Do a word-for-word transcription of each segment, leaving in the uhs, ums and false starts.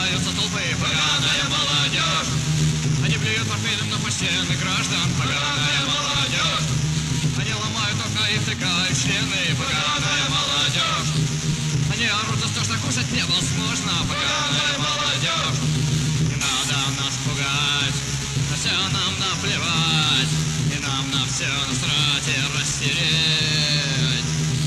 собираются толпы, поганая молодежь. Они плюют портфелем на почтенных граждан, поганая молодежь. Они ломают окна и втыкают члены, поганая молодежь. Они орут за то, что кушать невозможно, поганая молодежь. Не надо нас пугать, на все нам наплевать, и нам на все насрать и растереть.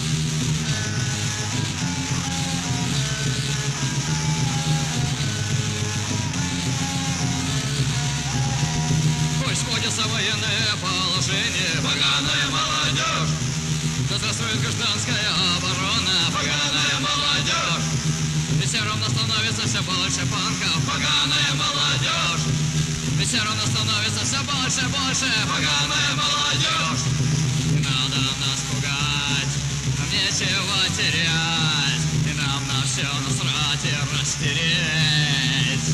Пусть вводится военное положение, поганая молодежь. Да здравствует гражданская оборона, поганая молодежь. Ведь все равно становится все больше панков, поганая молодежь. Ведь все равно становится все больше, больше, поганая молодежь. Не надо нас пугать, нам нечего терять, и нам на все насрать и растереть.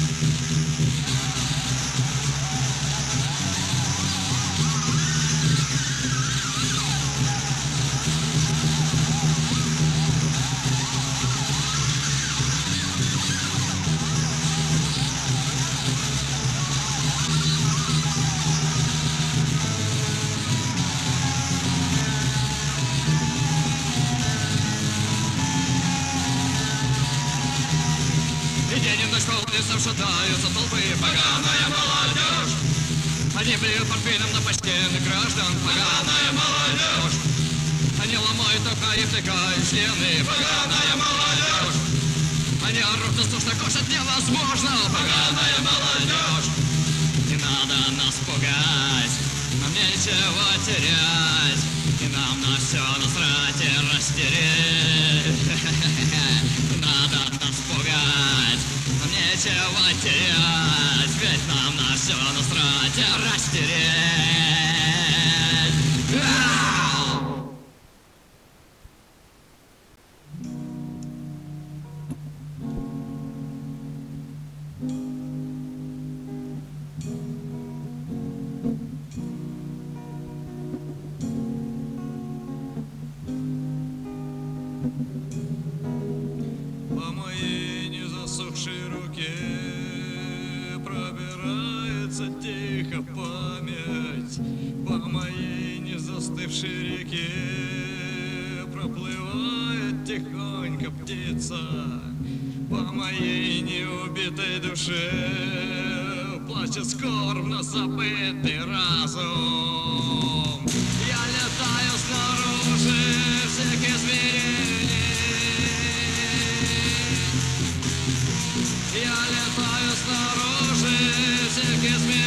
День и ночь по улицам шатаются толпы, поганая молодежь. Они плюют портфелем на почтенных граждан, поганая молодежь. Они ломают окна и втыкают члены, поганая молодежь. Они орут за то, что кушать невозможно, поганая молодежь. Не надо нас пугать, нам нечего терять, и нам на все насрать и растереть. Не надо нас пугать, нам нечего терять, ведь нам на все насрать и растереть. По моей незасохшей руке пробирается тихо память, по моей незастывшей реке проплывает тихонько птица, по моей неубитой душе плачет скорбно забытый разум. Я летаю снаружи всех измерений, я летаю снаружи всех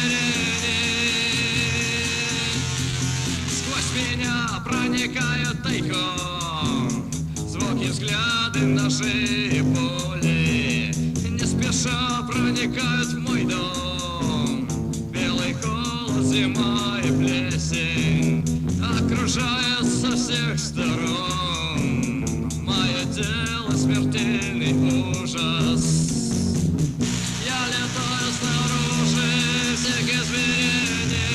измерений. Сквозь меня проникают тайком звуки, взгляды, ножи и боли. Не спеша проникают в мой дом белый холод, зима и плесень окружает со всех сторон. Мое тело смертельный ужас. Я летаю снаружи всех измерений,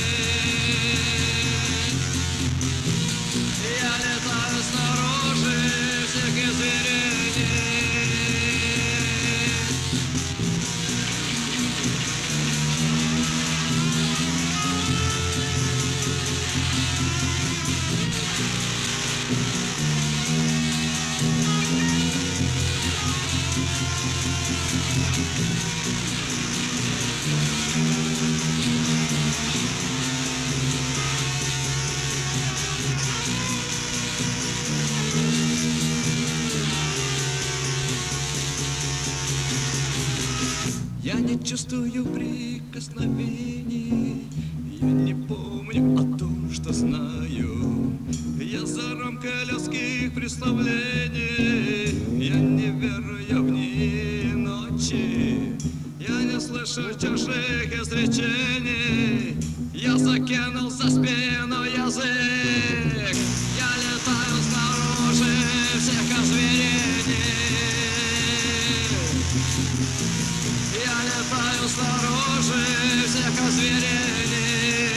я летаю снаружи всех измерений. Я не чувствую прикосновений, я не помню о том, что знаю. Я за рамкой людских представлений, я не верую в дни и ночи. Я не слышу чужих изречений, я закинул за спину язык. Я летаю снаружи всех озверений, я летаю снаружи всех озверений,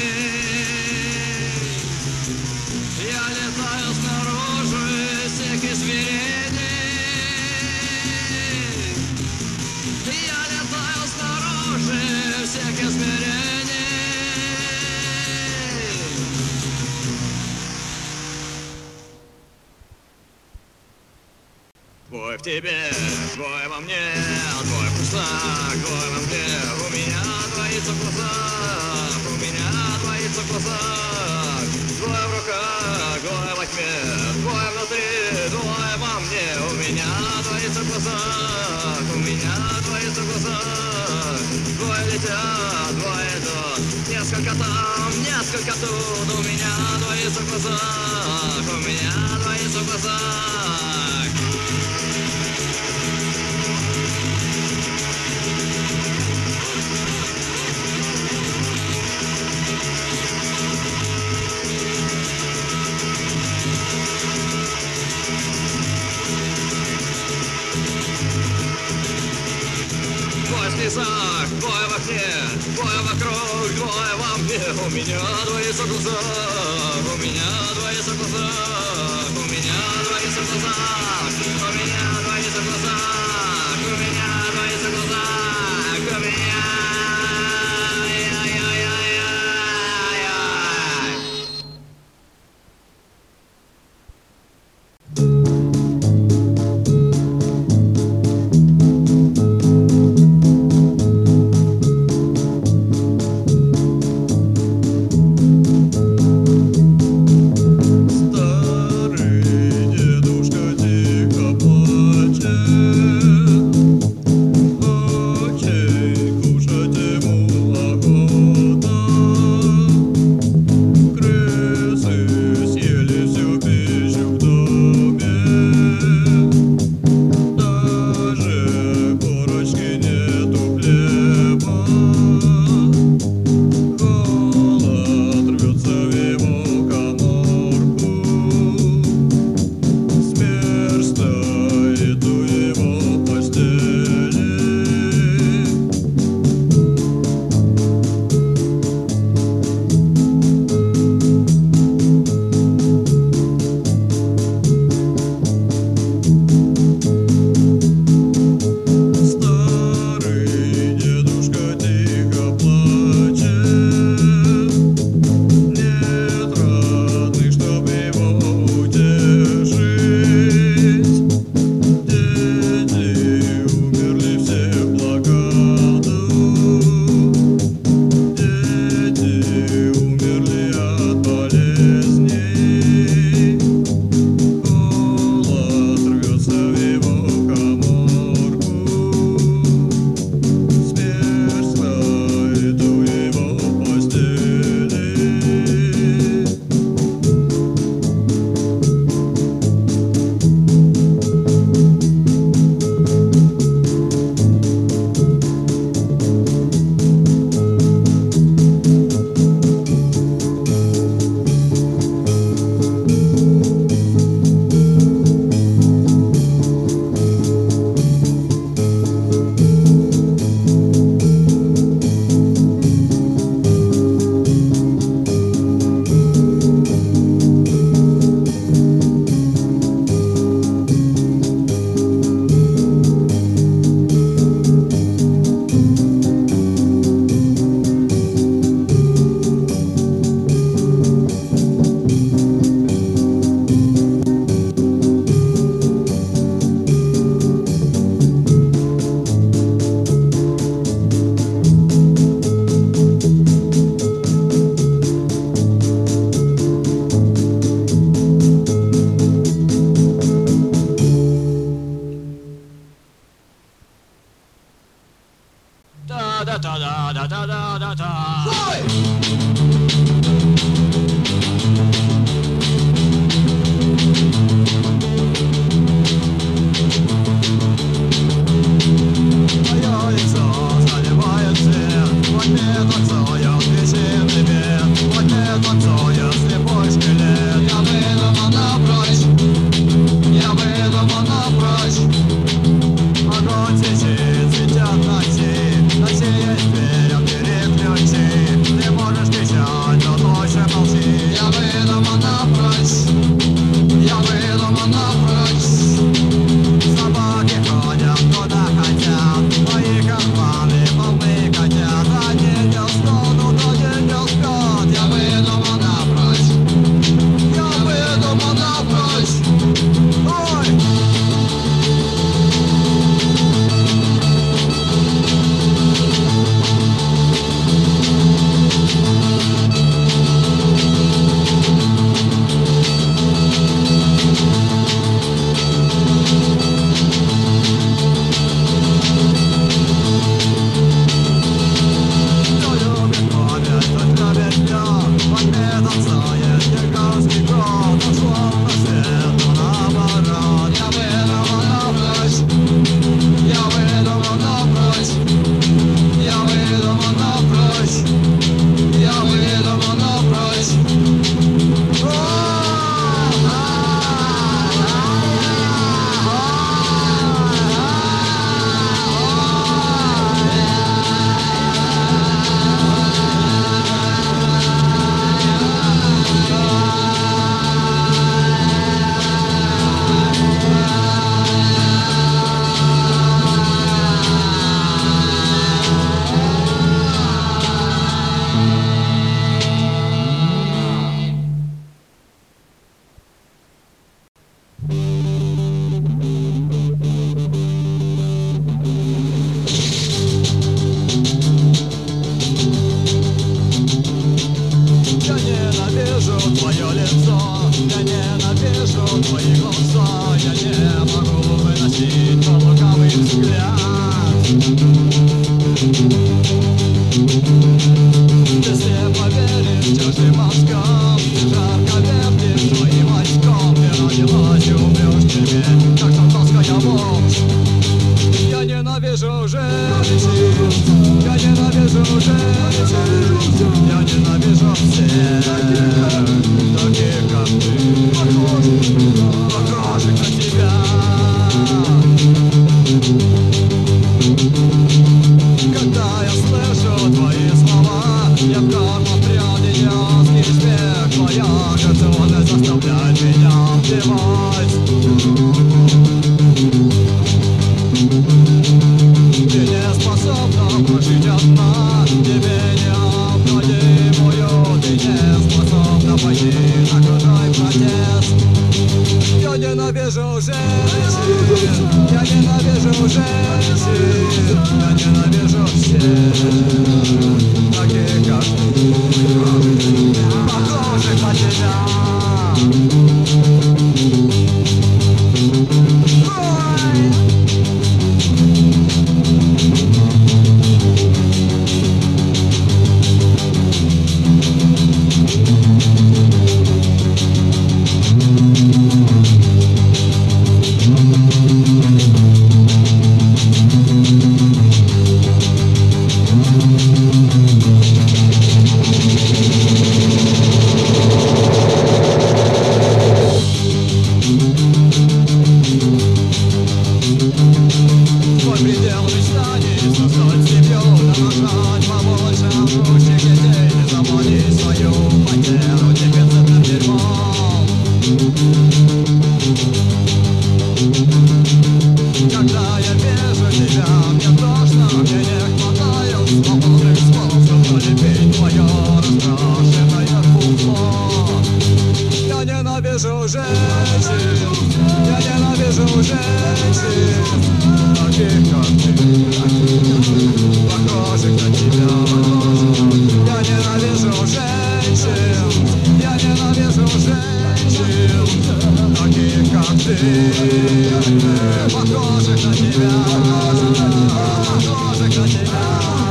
я летаю снаружи всех измерений, я летаю Твой в тебе, твой во мне, твой пустак, твой во мне. У меня двоится в глазах, у меня двоится в глазах. Твой в руках, твой во тьме, твой внутри, твой во мне. У меня двоится в глазах, у меня двоится в глазах. Двое летят, двое идут, несколько там, несколько тут. У меня двоится в глазах, у меня двоится в глазах. Двое в слезах, двое в окне, двое вокруг, двое во мне. У меня двоится в глазах, у меня двоится в глазах, у меня двоится в глазах, у меня двоится в глазах, у меня двоится в глазах, у меня. ненавижу твои глаза, я не могу выносить полукавый взгляд. Если поверишь чужим мозгам, ты жарко вертишь своим очком. Ты родилась и умрешь в тюрьме, как шантовская ложь. Я ненавижу женщин, я ненавижу женщин, я ненавижу всех таких, как ты, похожих на тебя. Когда я слышу твои слова, я в карман пряди детский смех. Твоя грациозность заставляет меня плевать. Ты не способна прожить одна, тебе необходимую. Ты не способна пойти на крутой протест. Я ненавижу женщин, я ненавижу женщин, я ненавижу всех таких, как ты, похожих на тебя. Твой предел мечтаний — создать семью, нарожать побольше русских детей. Не забуди свою потерю дефицитным дерьмом. Когда я вижу тебя, мне тошно, мне не хватает свободных слов, чтобы полепить твое раскрашенное фуфло. Я ненавижу женщин, я ненавижу женщин, таких, как ты, похожих на тебя. Я ненавижу женщин, я ненавижу женщин, таких, как ты, похожих на тебя, похожих на тебя.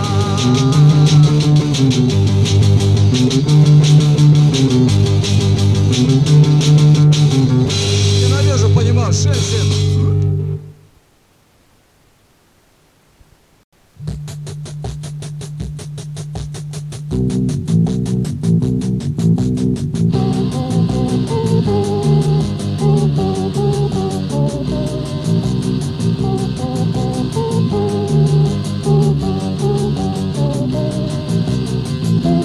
Ненавижу, понимаешь, женщин. Thank you.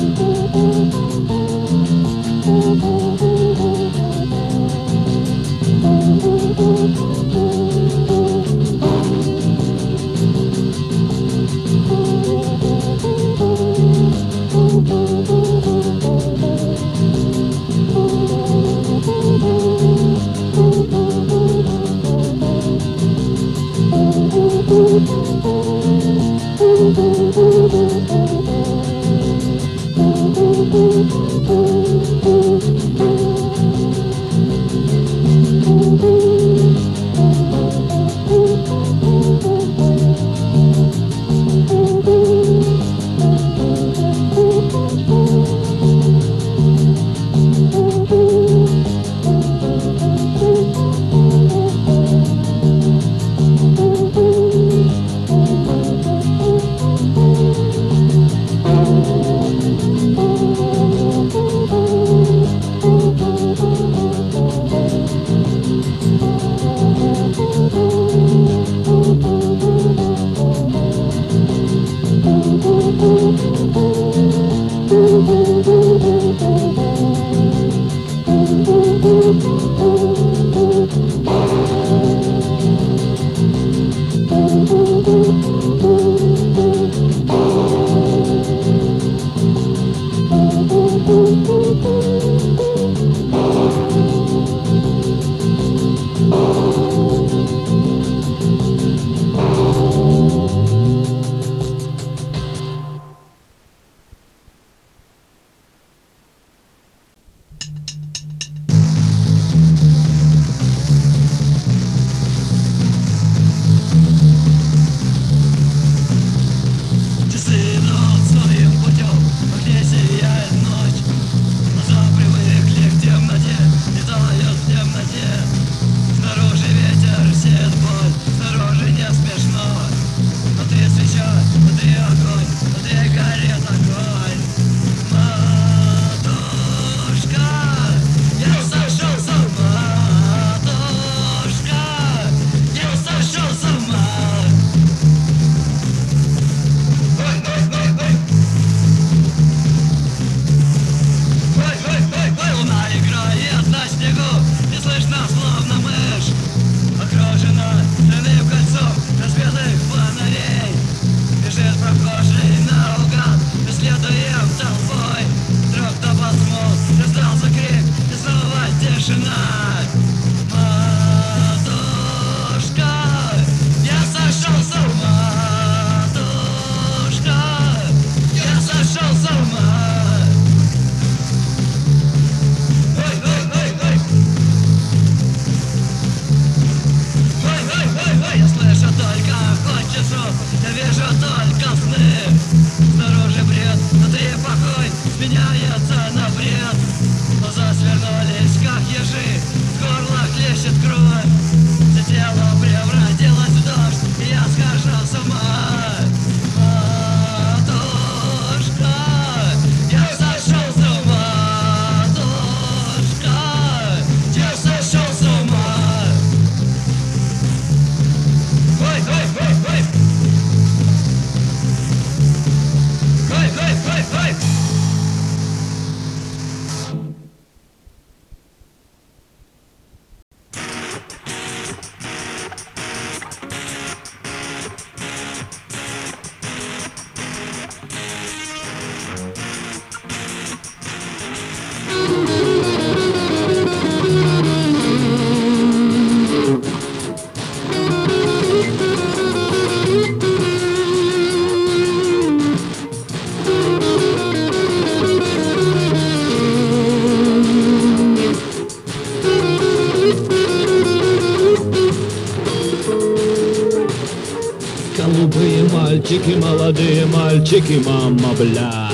Голубые мальчики, молодые мальчики, мама, бля.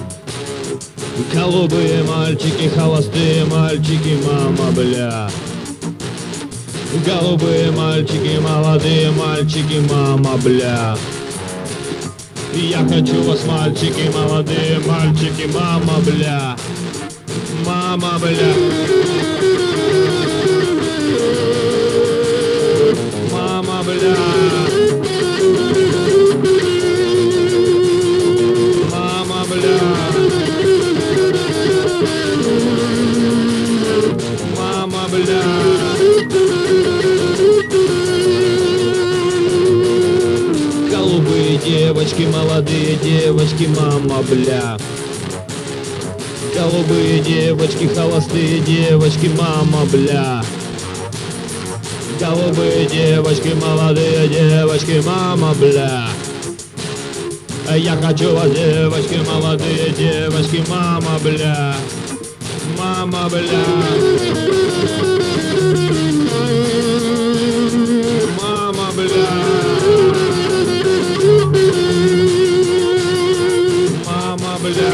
Голубые мальчики, холостые мальчики, мама, бля. Голубые мальчики, молодые мальчики, мама, бля. Я хочу вас, мальчики, молодые мальчики, мама, бля. Мама, бля. Мама, бля. Мама, бля. Мама, бля. Голубые девочки, молодые девочки, мама, бля. Голубые девочки, холостые девочки, мама, бля. Голубые девочки, молодые девочки, мама, бля. Я хочу вас, девочки, молодые девочки, мама, бля. Мама, бля. Мама, бля. Мама, бля.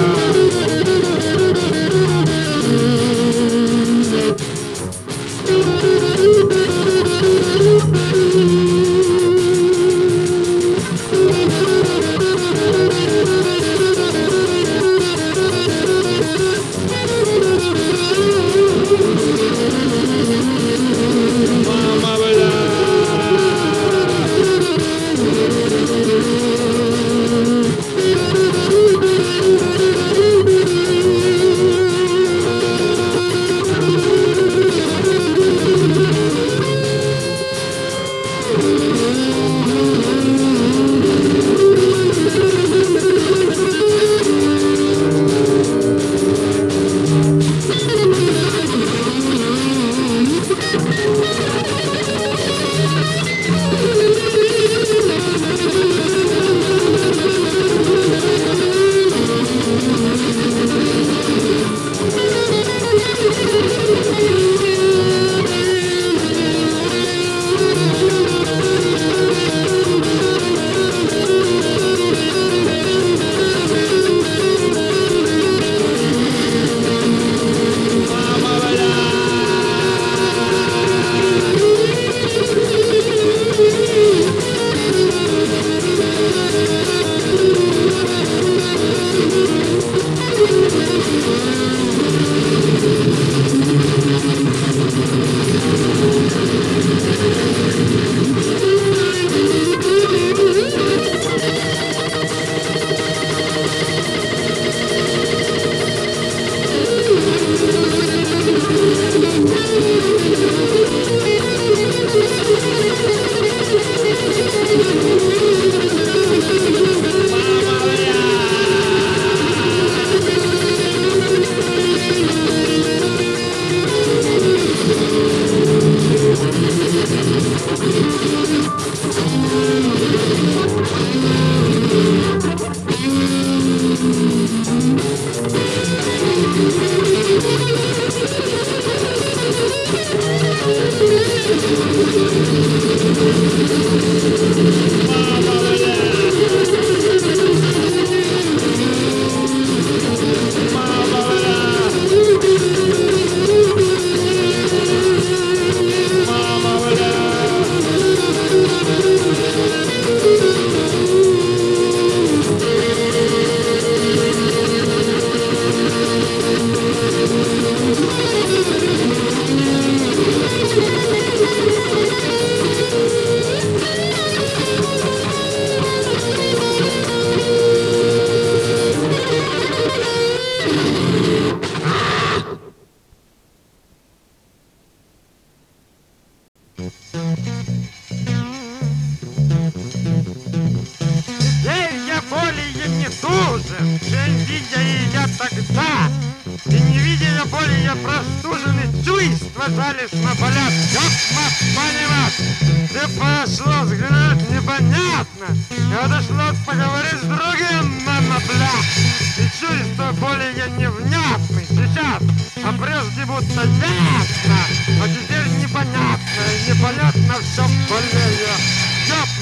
Остались на полях, как нас понимать? Ты пошло взглянуть непонятно. Я дошло поговорить с другим, мама, бля. И чувство более невнятный сейчас, а прежде будто ясно. А теперь непонятно, непонятно все более. Ёп,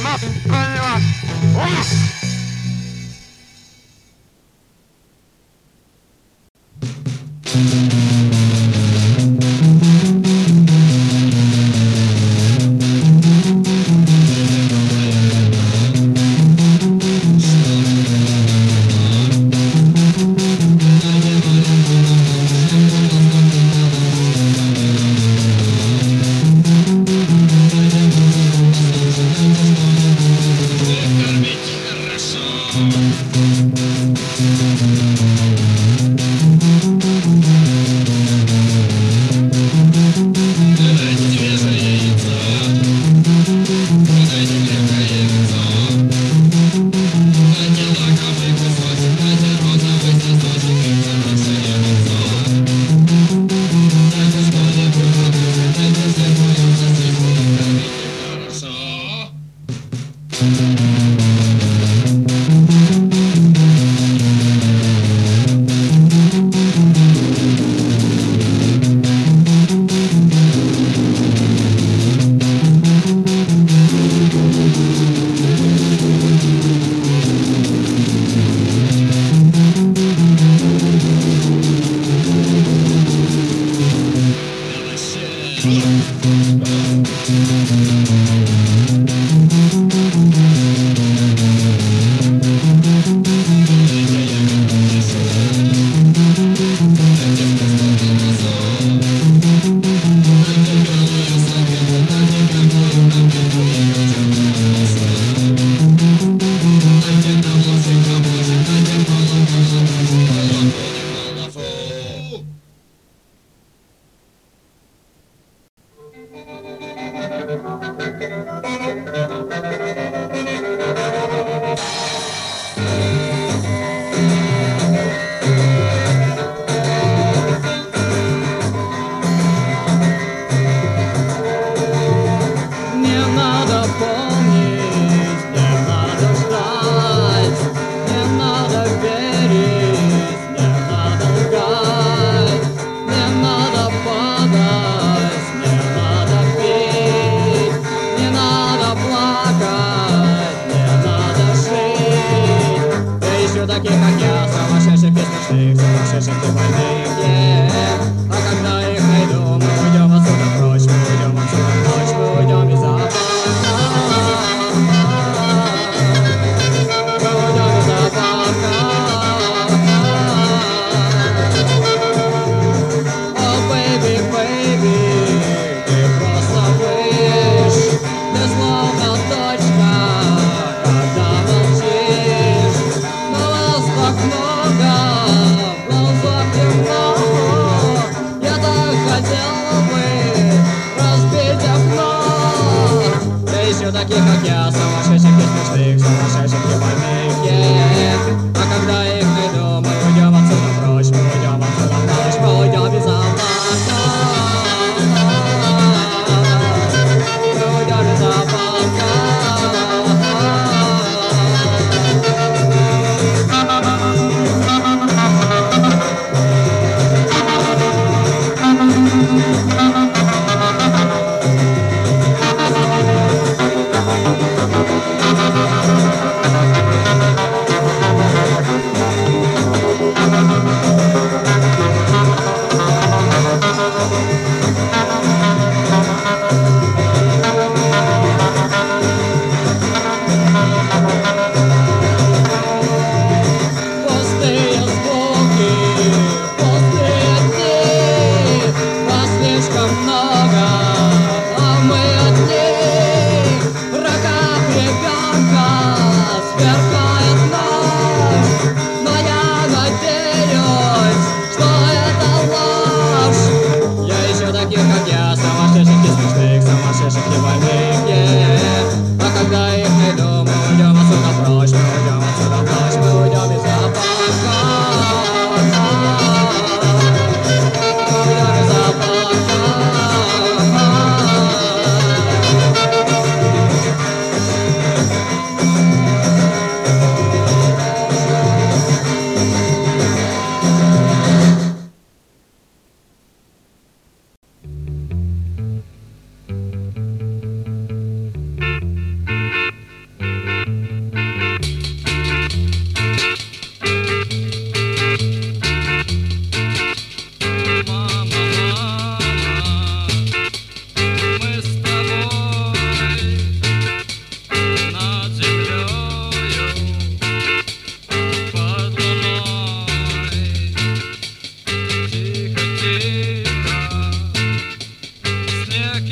ма, понимать. О!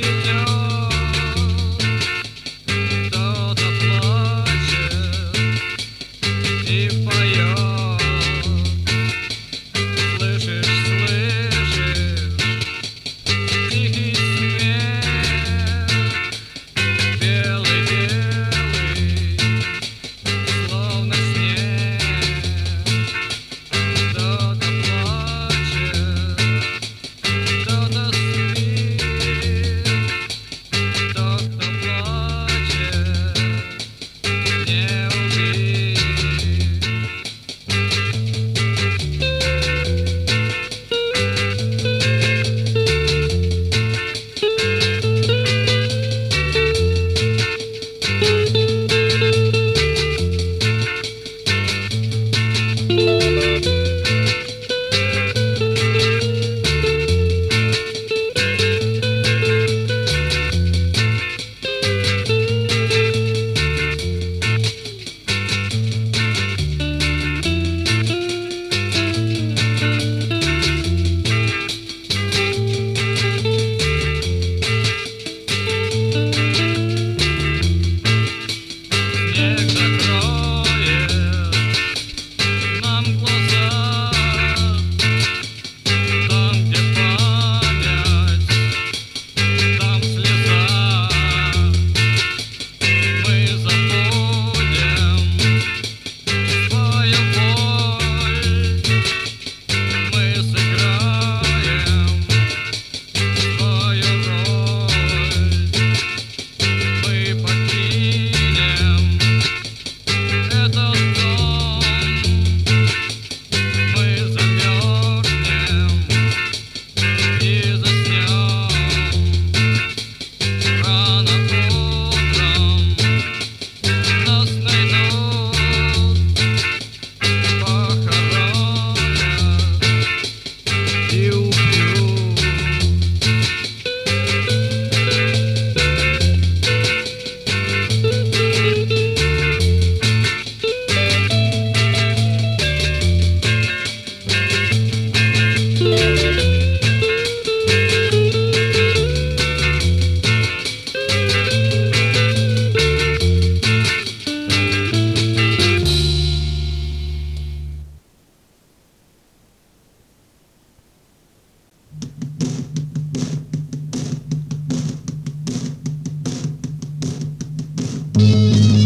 Thank you.